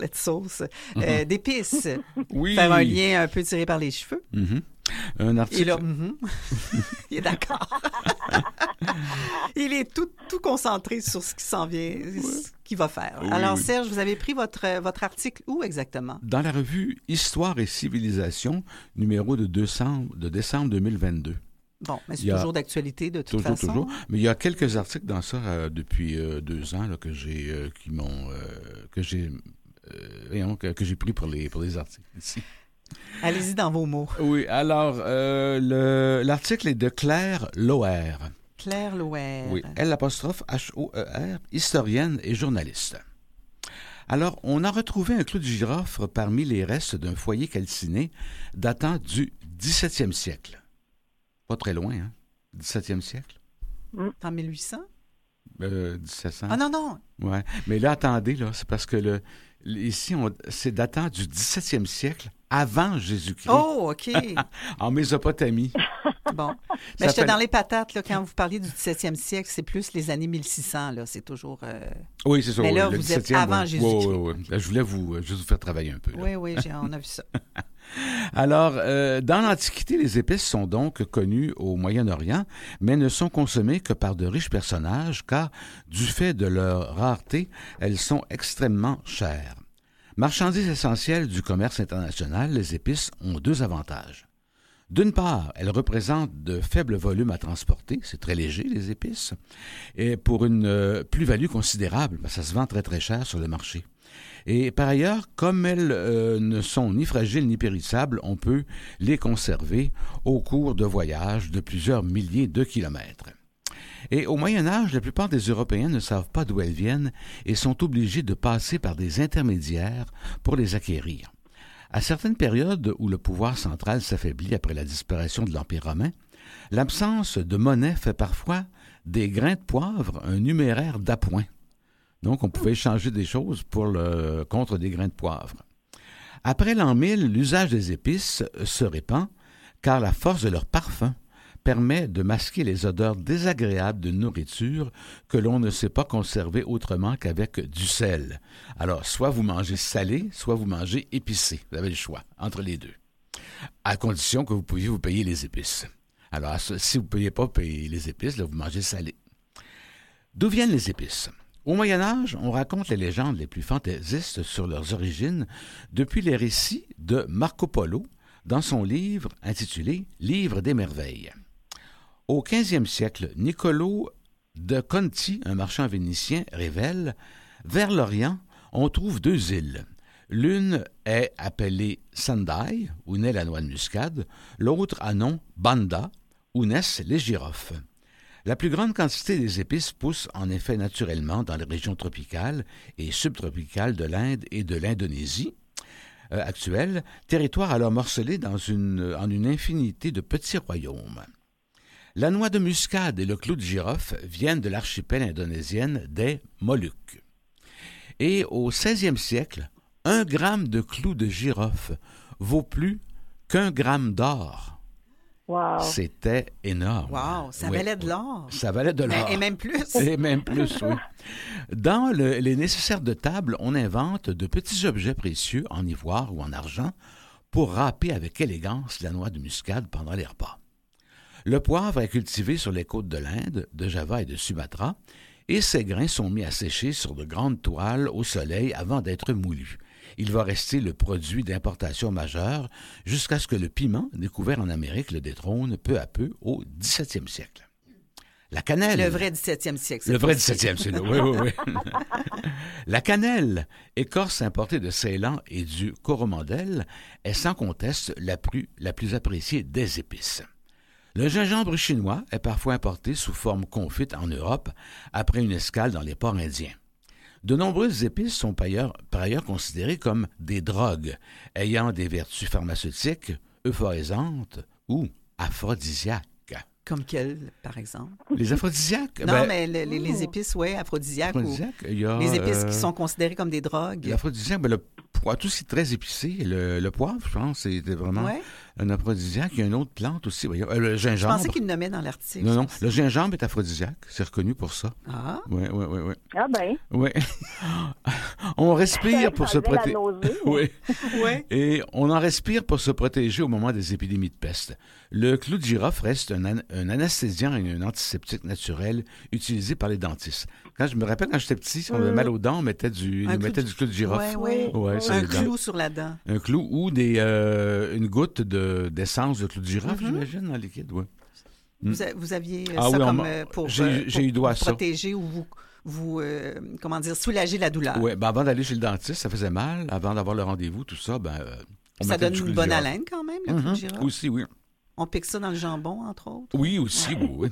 tartelettes sauce, d'épices. Oui. Faire un lien un peu tiré par les cheveux. Mm-hmm. Un article... Et là, il est d'accord. Il est tout concentré sur ce qui s'en vient, ce qu'il va faire. Oui, Alors, oui. Serge, vous avez pris votre article où exactement? Dans la revue Histoire et civilisation, numéro de décembre 2022. Bon, mais c'est toujours d'actualité de toute façon. Toujours. Mais il y a quelques articles dans ça depuis 2 ans là, que j'ai pris pour les articles ici. Allez-y dans vos mots. Oui, alors l'article est de Claire Loher. Claire Loher. Oui, L''H-O-E-R, historienne et journaliste. Alors, on a retrouvé un clou de girofle parmi les restes d'un foyer calciné datant du 17e siècle. Pas très loin, hein? 17e siècle. En 1800? 1700. Ah non! Oui, mais là, attendez, là, c'est parce que ici, c'est datant du 17e siècle avant Jésus-Christ. Oh, OK. En Mésopotamie. Bon. Mais j'étais dans les patates, là, quand vous parliez du 17e siècle, c'est plus les années 1600, là, c'est toujours... Oui, c'est ça. Mais là, le vous êtes 17e, avant Jésus-Christ. Oui. Là, je voulais juste vous faire travailler un peu. Là. Oui, on a vu ça. Alors, dans l'Antiquité, les épices sont donc connues au Moyen-Orient, mais ne sont consommées que par de riches personnages, car du fait de leur rareté, elles sont extrêmement chères. Marchandises essentielles du commerce international, les épices ont 2 avantages. D'une part, elles représentent de faibles volumes à transporter, c'est très léger les épices, et pour une plus-value considérable, ça se vend très très cher sur le marché. Et par ailleurs, comme elles ne sont ni fragiles ni périssables, on peut les conserver au cours de voyages de plusieurs milliers de kilomètres. Et au Moyen Âge, la plupart des Européens ne savent pas d'où elles viennent et sont obligés de passer par des intermédiaires pour les acquérir. À certaines périodes où le pouvoir central s'affaiblit après la disparition de l'Empire romain, l'absence de monnaie fait parfois des grains de poivre un numéraire d'appoint. Donc, on pouvait échanger des choses contre des grains de poivre. Après l'an 1000, l'usage des épices se répand, car la force de leur parfum permet de masquer les odeurs désagréables de nourriture que l'on ne sait pas conserver autrement qu'avec du sel. Alors, soit vous mangez salé, soit vous mangez épicé. Vous avez le choix entre les deux, à condition que vous puissiez vous payer les épices. Alors, si vous ne pouvez pas payer les épices, là, vous mangez salé. D'où viennent les épices? Au Moyen Âge, on raconte les légendes les plus fantaisistes sur leurs origines depuis les récits de Marco Polo dans son livre intitulé « Livre des merveilles ». Au 15e siècle, Niccolo de Conti, un marchand vénitien, révèle « Vers l'Orient, on trouve 2 îles. L'une est appelée Sendai, où naît la noix de muscade, l'autre a nom Banda, où naissent les girofles. La plus grande quantité des épices pousse en effet naturellement dans les régions tropicales et subtropicales de l'Inde et de l'Indonésie actuelle, territoire alors morcelé en une infinité de petits royaumes. La noix de muscade et le clou de girofle viennent de l'archipel indonésienne des Moluques. Et au 16e siècle, 1 gramme de clou de girofle vaut plus qu'1 gramme d'or. Wow. C'était énorme. Wow, ça valait de l'or. Ça valait de l'or. Et même plus. Et même plus, oui. Dans les nécessaires de table, on invente de petits objets précieux en ivoire ou en argent pour râper avec élégance la noix de muscade pendant les repas. Le poivre est cultivé sur les côtes de l'Inde, de Java et de Sumatra, et ses grains sont mis à sécher sur de grandes toiles au soleil avant d'être moulus. Il va rester le produit d'importation majeur jusqu'à ce que le piment, découvert en Amérique, le détrône peu à peu au 17e siècle. La cannelle... Le vrai 17e siècle. Le vrai 17e siècle, oui. La cannelle, écorce importée de Ceylan et du Coromandel, est sans conteste la plus appréciée des épices. Le gingembre chinois est parfois importé sous forme confite en Europe après une escale dans les ports indiens. De nombreuses épices sont par ailleurs considérées comme des drogues, ayant des vertus pharmaceutiques, euphorisantes ou aphrodisiaques. Comme quelles, par exemple? Les aphrodisiaques? Non, mais les épices, oui, aphrodisiaques. Il y a, les épices qui sont considérées comme des drogues. L'aphrodisiaque, tout ce qui est très épicé. Le poivre, je pense, c'est vraiment Ouais. un aphrodisiaque. Il y a une autre plante aussi. Voyons. Le Je gingembre. pensais qu'il le nommait dans l'article. Non, le gingembre est aphrodisiaque. C'est reconnu pour ça. Ah. Oui. Ah ben. Oui. On respire pour se protéger. Oui. Ouais. Et on en respire pour se protéger au moment des épidémies de peste. Le clou de girofle reste un anesthésiant et un antiseptique naturel utilisé par les dentistes. Je me rappelle quand j'étais petit, si on avait mal aux dents, on mettait du clou de girofle. Oui. Ouais, Un clou sur la dent. Un clou ou une goutte d'essence de clou de girofle, j'imagine, dans le liquide, oui. Vous aviez ça pour j'ai eu droit à ça. protéger ou vous soulager la douleur. Oui, avant d'aller chez le dentiste, ça faisait mal. Avant d'avoir le rendez-vous, tout ça, on ça donne du clou une de bonne girofle. haleine quand même, le clou de girofle. Aussi, oui. On pique ça dans le jambon, entre autres. Oui, aussi, oui.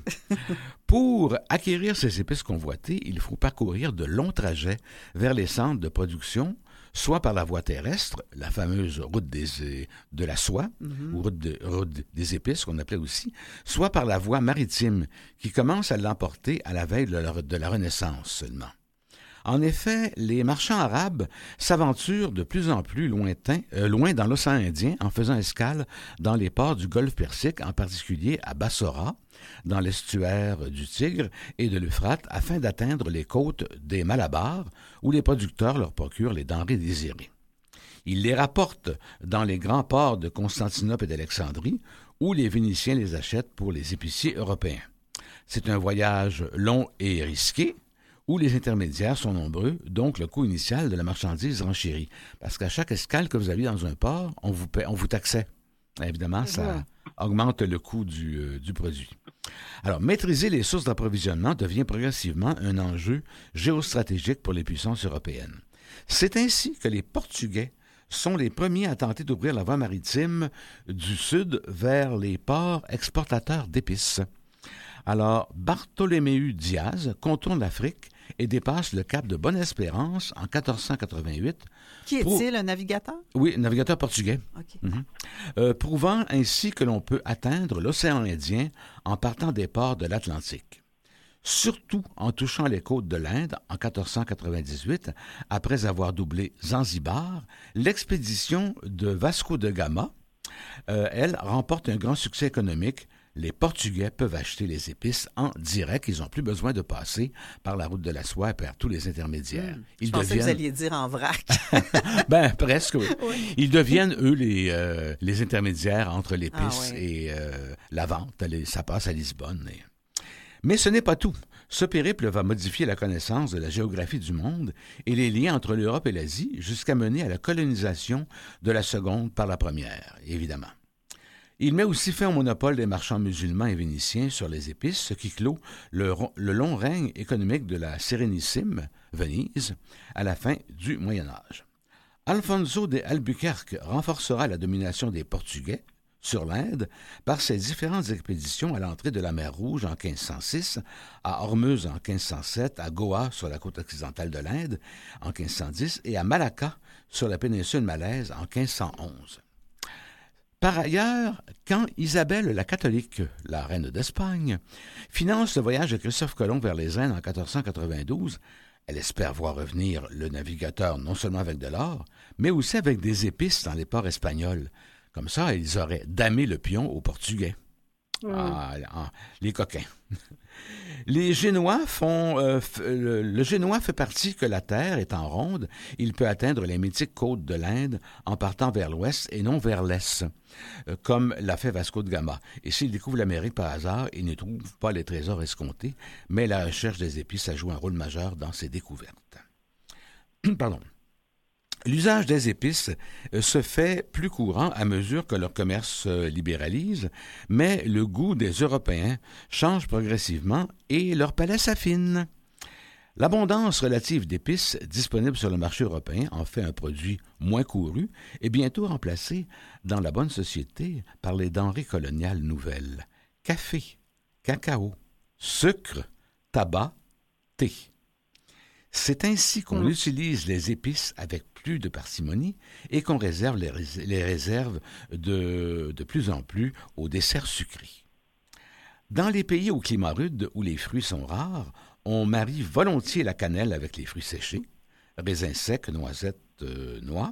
Pour acquérir ces épices convoitées, il faut parcourir de longs trajets vers les centres de production, soit par la voie terrestre, la fameuse route de la soie, ou route des épices, qu'on appelait aussi, soit par la voie maritime, qui commence à l'emporter à la veille de la Renaissance seulement. En effet, les marchands arabes s'aventurent de plus en plus loin dans l'océan Indien en faisant escale dans les ports du golfe Persique, en particulier à Bassora, dans l'estuaire du Tigre et de l'Euphrate, afin d'atteindre les côtes des Malabars, où les producteurs leur procurent les denrées désirées. Ils les rapportent dans les grands ports de Constantinople et d'Alexandrie, où les Vénitiens les achètent pour les épiciers européens. C'est un voyage long et risqué, où les intermédiaires sont nombreux, donc le coût initial de la marchandise renchérit. Parce qu'à chaque escale que vous aviez dans un port, on vous taxait. Évidemment, ça augmente le coût du produit. Alors, maîtriser les sources d'approvisionnement devient progressivement un enjeu géostratégique pour les puissances européennes. C'est ainsi que les Portugais sont les premiers à tenter d'ouvrir la voie maritime du sud vers les ports exportateurs d'épices. Alors, Bartholoméu Diaz contourne l'Afrique et dépasse le cap de Bonne-Espérance en 1488. Qui est-il, un navigateur? Oui, un navigateur portugais. OK. Prouvant ainsi que l'on peut atteindre l'océan Indien en partant des ports de l'Atlantique. Surtout en touchant les côtes de l'Inde en 1498, après avoir doublé Zanzibar, l'expédition de Vasco de Gama, elle, remporte un grand succès économique. Les Portugais peuvent acheter les épices en direct. Ils n'ont plus besoin de passer par la route de la soie et par tous les intermédiaires. Je pensais que vous alliez dire en vrac. Presque, oui. Ils deviennent, eux, les intermédiaires entre l'épice et la vente. Ça passe à Lisbonne. Mais ce n'est pas tout. Ce périple va modifier la connaissance de la géographie du monde et les liens entre l'Europe et l'Asie jusqu'à mener à la colonisation de la seconde par la première, évidemment. Il met aussi fin au monopole des marchands musulmans et vénitiens sur les épices, ce qui clôt le long règne économique de la Sérénissime, Venise, à la fin du Moyen Âge. Alfonso de Albuquerque renforcera la domination des Portugais sur l'Inde par ses différentes expéditions à l'entrée de la mer Rouge en 1506, à Ormuz en 1507, à Goa sur la côte occidentale de l'Inde en 1510 et à Malacca sur la péninsule malaise en 1511. Par ailleurs, quand Isabelle la catholique, la reine d'Espagne, finance le voyage de Christophe Colomb vers les Indes en 1492, elle espère voir revenir le navigateur non seulement avec de l'or, mais aussi avec des épices dans les ports espagnols. Comme ça, ils auraient damé le pion aux Portugais. Les coquins. Les Génois le Génois fait partie que la Terre étant ronde, il peut atteindre les mythiques côtes de l'Inde en partant vers l'ouest et non vers l'est, comme l'a fait Vasco de Gama. Et s'il découvre l'Amérique par hasard, il ne trouve pas les trésors escomptés, mais la recherche des épices a joué un rôle majeur dans ses découvertes. Pardon. L'usage des épices se fait plus courant à mesure que leur commerce se libéralise, mais le goût des Européens change progressivement et leur palais s'affine. L'abondance relative d'épices disponibles sur le marché européen en fait un produit moins couru et bientôt remplacé dans la bonne société par les denrées coloniales nouvelles. Café, cacao, sucre, tabac, thé. C'est ainsi qu'on utilise les épices avec plus de parcimonie et qu'on réserve les réserves de plus en plus aux desserts sucrés. Dans les pays au climat rude où les fruits sont rares, on marie volontiers la cannelle avec les fruits séchés, raisins secs, noisettes, noix,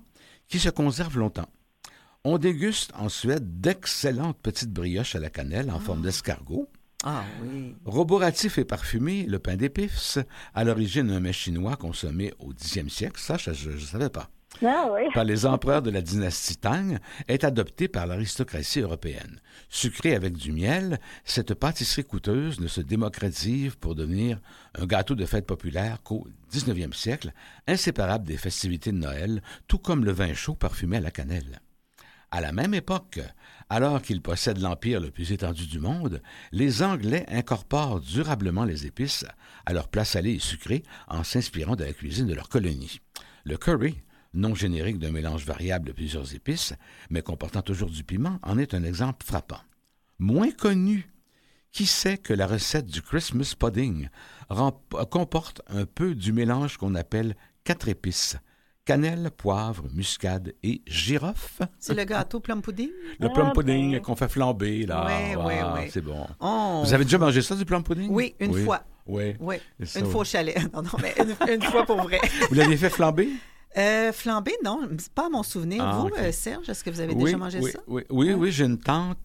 qui se conservent longtemps. On déguste en Suède d'excellentes petites brioches à la cannelle en forme d'escargot. Ah oui. Roboratif et parfumé, le pain d'épices, à l'origine un mets chinois consommé au 10e siècle, ça je ne savais pas, Ah oui. par les empereurs de la dynastie Tang, est adopté par l'aristocratie européenne. Sucrée avec du miel, cette pâtisserie coûteuse ne se démocratise pour devenir un gâteau de fête populaire qu'au 19e siècle, inséparable des festivités de Noël, tout comme le vin chaud parfumé à la cannelle. À la même époque, alors qu'ils possèdent l'empire le plus étendu du monde, les Anglais incorporent durablement les épices à leur plat salé et sucré en s'inspirant de la cuisine de leur colonie. Le curry, nom générique d'un mélange variable de plusieurs épices, mais comportant toujours du piment, en est un exemple frappant. Moins connu, qui sait que la recette du Christmas pudding comporte un peu du mélange qu'on appelle 4 épices: cannelle, poivre, muscade et girofle. C'est le gâteau plum pudding? Le plum pudding qu'on fait flamber, là. Oui. C'est bon. Oh. Vous avez déjà mangé ça, du plum pudding? Oui, une fois. Oui. Une fois au chalet. Non, mais une fois pour vrai. Vous l'aviez fait flamber? Flambé, non, c'est pas à mon souvenir. Vous, okay. Serge, est-ce que vous avez déjà mangé ça? Oui, j'ai une tante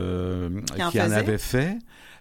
qui en avait fait.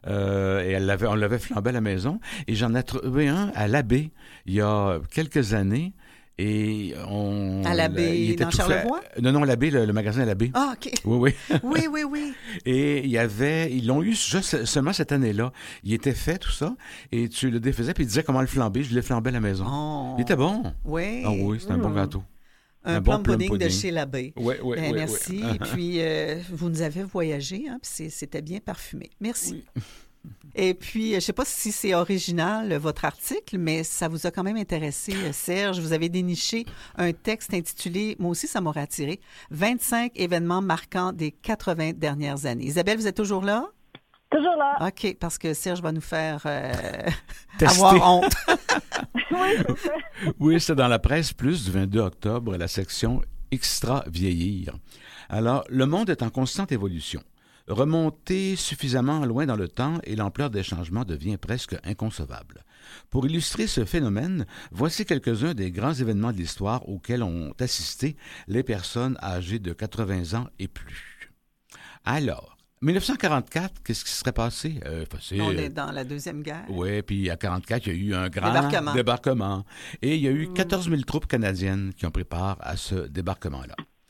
Et on l'avait flambé à la maison. Et j'en ai trouvé un à l'Abbé il y a quelques années. Et à l'Abbé, dans Charlevoix? Non, l'Abbé, le magasin à l'Abbé. Ah, OK. Oui. Oui. Et ils l'ont eu seulement cette année-là. Il était fait, tout ça, et tu le défaisais, puis il disait comment le flamber. Je l'ai flambé à la maison. Oh. Il était bon. Oui. Ah oui, c'est un bon gâteau. Un plum pudding de chez l'Abbé. Oui. Merci. Et puis, vous nous avez voyagé, hein, puis c'était bien parfumé. Merci. Oui. Et puis, je ne sais pas si c'est original, votre article, mais ça vous a quand même intéressé, Serge. Vous avez déniché un texte intitulé, moi aussi, ça m'aurait attiré, « 25 événements marquants des 80 dernières années ». Isabelle, vous êtes toujours là? Toujours là. OK, parce que Serge va nous faire Tester. avoir honte. Oui, c'est ça. Oui, c'est dans la presse plus du 22 octobre, la section « Extra vieillir ». Alors, le monde est en constante évolution. Remonter suffisamment loin dans le temps et l'ampleur des changements devient presque inconcevable. Pour illustrer ce phénomène, voici quelques-uns des grands événements de l'histoire auxquels ont assisté les personnes âgées de 80 ans et plus. Alors, 1944, qu'est-ce qui serait passé? On est dans la Deuxième Guerre. Oui, puis à 1944, il y a eu un grand débarquement. Et il y a eu 14 000 troupes canadiennes qui ont pris part à ce débarquement-là.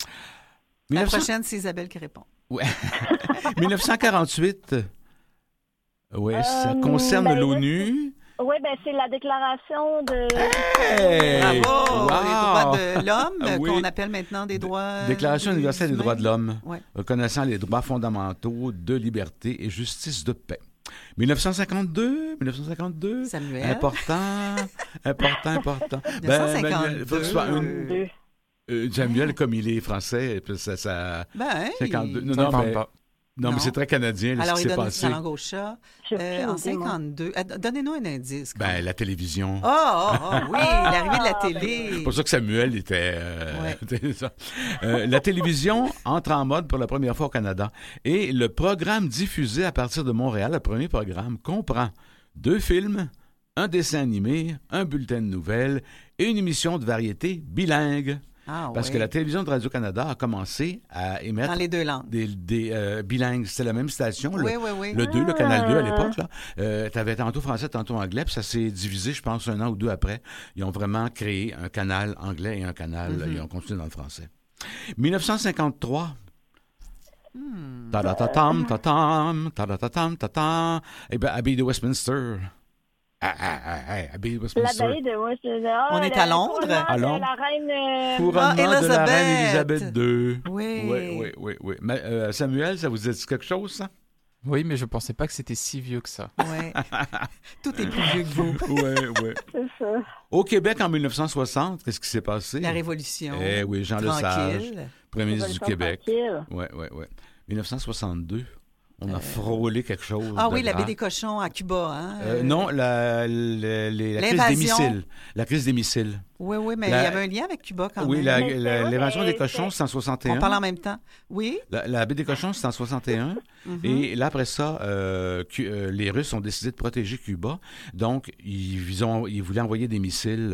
La prochaine, c'est Isabelle qui répond. Ouais. 1948, oui, ça concerne l'ONU. Oui, c'est la déclaration de... Hey! Bravo! Wow! Les droits de l'homme, Oui. qu'on appelle maintenant des droits... Déclaration universelle des droits de l'homme, ouais. reconnaissant les droits fondamentaux de liberté et justice de paix. 1952. Samuel. Important. 1952. Samuel, comme il est français, ça 52. Non, mais c'est très canadien, alors, ce qui s'est passé. Alors, il donne la langue au chat. En 52. Donnez-nous un indice. La télévision. Oui, l'arrivée de la télé. C'est pour ça que Samuel était... la télévision entre en mode pour la première fois au Canada. Et le programme diffusé à partir de Montréal, le premier programme, comprend 2 films, un dessin animé, un bulletin de nouvelles et une émission de variété bilingue. Parce que la télévision de Radio-Canada a commencé à émettre... dans les 2 langues. Des bilingues. C'était la même station, le 2, le Canal 2 à l'époque. Tu avais tantôt français, tantôt anglais, puis ça s'est divisé, je pense, 1 an ou 2 après. Ils ont vraiment créé un canal anglais et un canal... Ils ont continué dans le français. 1953... Ta-da-ta-tam, ta-tam, ta-da-ta-tam, ta-tam. Abbey de Westminster... L'abbaye de Westminster. On est à Londres? À Londres. La reine... Couronnement de la reine Élisabeth II. Oui. Mais, Samuel, ça vous dit quelque chose, ça? Oui, mais je pensais pas que c'était si vieux que ça. Oui. Tout est plus vieux que vous. Oui. C'est ça. Au Québec, en 1960, qu'est-ce qui s'est passé? La Révolution. Oui, Jean Lesage, premier ministre du Québec. Oui. 1962. On a frôlé quelque chose. Oui, la baie des cochons à Cuba. Non, la crise des missiles. La crise des missiles. Oui, mais il y avait un lien avec Cuba quand oui, même. l'invasion des cochons, c'est en 61. On parle en même temps. Oui. La baie des cochons, c'est en 61. Et là, après ça, les Russes ont décidé de protéger Cuba. Donc, ils voulaient envoyer des missiles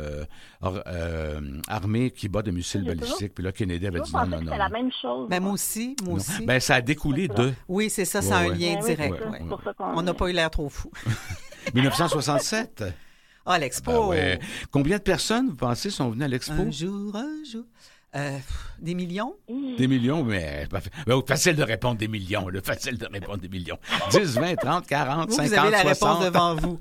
armés Cuba de missiles balistiques. Puis là, Kennedy avait dit non. C'est la même chose. Ben, moi aussi. Ben, ça a découlé de... Oui, c'est ça, ça a un lien direct. On n'a pas eu l'air trop fou. 1967. Ah, l'Expo. Ben combien de personnes, vous pensez, sont venues à l'Expo? Un jour. Des millions? Des millions, mais facile de répondre des millions. Facile de répondre des millions. 10, 20, 30, 40, vous 50, 60. Vous avez la réponse devant vous.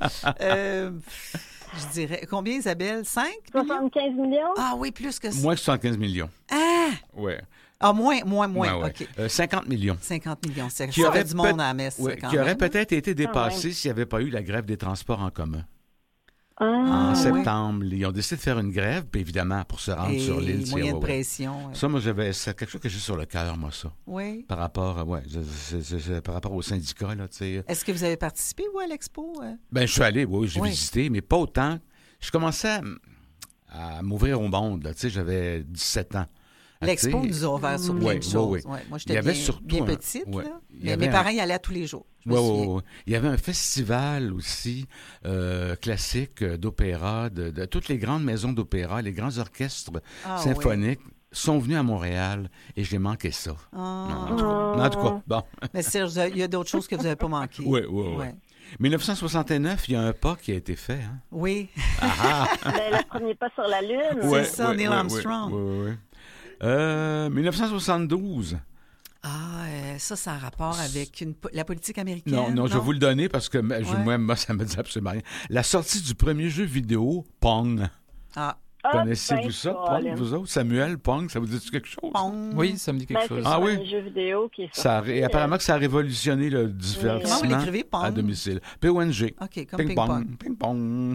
Je dirais, combien, Isabelle? 5 millions? 75 millions? Ah oui, plus que ça. Moins que 75 millions. Ah! Oui. Ah, moins. Ouais. OK. 50 millions. 50 millions, ça fait du monde à la messe. Qui aurait peut-être été dépassé s'il n'y avait pas eu la grève des transports en commun. En septembre, ils ont décidé de faire une grève, puis évidemment, pour se rendre sur l'île. Moyen de pression. Ça, moi, c'est quelque chose que j'ai sur le cœur, moi, ça. Oui. Par rapport, par rapport aux syndicats, là, tu sais. Est-ce que vous avez participé, vous, à l'Expo? Ben, je suis allé, oui, j'ai visité, mais pas autant. Je commençais à m'ouvrir au monde, là, tu sais, j'avais 17 ans. L'Expo nous a ouvert sur plein de choses. Ouais. Moi, j'étais bien petite, là. Mais mes parents y allaient à tous les jours. Oui. Il y avait un festival aussi classique d'opéra, de toutes les grandes maisons d'opéra, les grands orchestres symphoniques sont venus à Montréal et j'ai manqué ça. En tout cas, bon. Mais Serge, il y a d'autres choses que vous n'avez pas manquées. Oui. 1969, il y a un pas qui a été fait. Hein? Oui. Le premier pas sur la Lune. C'est ça, Neil Armstrong. Oui. 1972. Ça a rapport avec la politique américaine? Non, je vais vous le donner parce que moi, ça me dit absolument rien. La sortie du premier jeu vidéo, Pong. Connaissez-vous ça, Pong, vous autres? Samuel, Pong, ça vous dit quelque chose? Pong. Oui, ça me dit quelque chose. C'est un jeu vidéo qui est sorti. Apparemment que ça a révolutionné le divertissement. Comment vous l'écrivez, Pong? À domicile. P-O-N-G. OK, comme ping-pong. Ping-pong.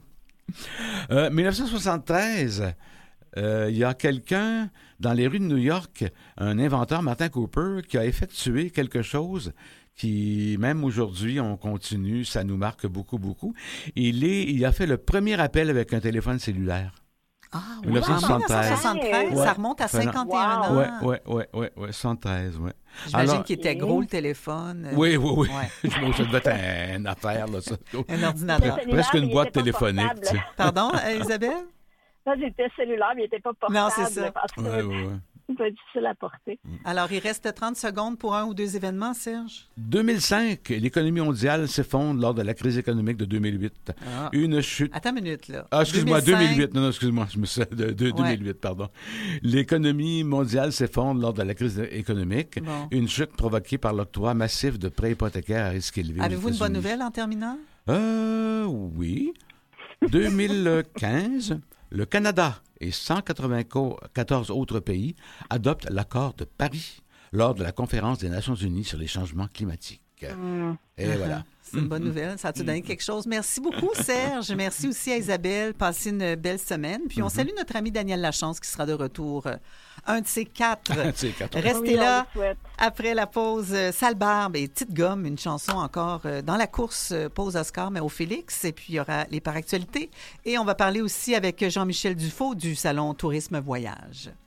1973... il y a quelqu'un dans les rues de New York, un inventeur, Martin Cooper, qui a effectué quelque chose qui, même aujourd'hui, on continue, ça nous marque beaucoup, beaucoup. Il a fait le premier appel avec un téléphone cellulaire. Ah, oui. 1973. 1973, ça remonte à 51 ans. Oui, 73, oui. J'imagine qu'il était gros, le téléphone. Oui. Ça devait être une affaire, là, ça. Un ordinateur. Presque une boîte téléphonique. Pardon, Isabelle? Là, j'étais cellulaire, mais il n'était pas portable. Non, c'est ça. C'est pas difficile à porter. Alors, il reste 30 secondes pour un ou deux événements, Serge? 2005, l'économie mondiale s'effondre lors de la crise économique de 2008. Une chute... Attends une minute, là. Excuse-moi, 2008. Non, excuse-moi, je me suis de 2008, pardon. L'économie mondiale s'effondre lors de la crise économique. Bon. Une chute provoquée par l'octroi massif de prêts hypothécaires à risque élevé. Avez-vous une bonne nouvelle en terminant? Oui. 2015... Le Canada et 194 autres pays adoptent l'accord de Paris lors de la conférence des Nations unies sur les changements climatiques. Et voilà. C'est une bonne nouvelle. Ça a-tu donné quelque chose? Merci beaucoup, Serge. Merci aussi à Isabelle. Passez une belle semaine. Puis on salue notre ami Daniel Lachance qui sera de retour un de ces quatre. Restez là. Après la pause, Sale Barbe et Petite Gomme, une chanson encore dans la course pause Oscar, mais au Félix. Et puis il y aura les par actualités. Et on va parler aussi avec Jean-Michel Dufault du Salon Tourisme Voyage.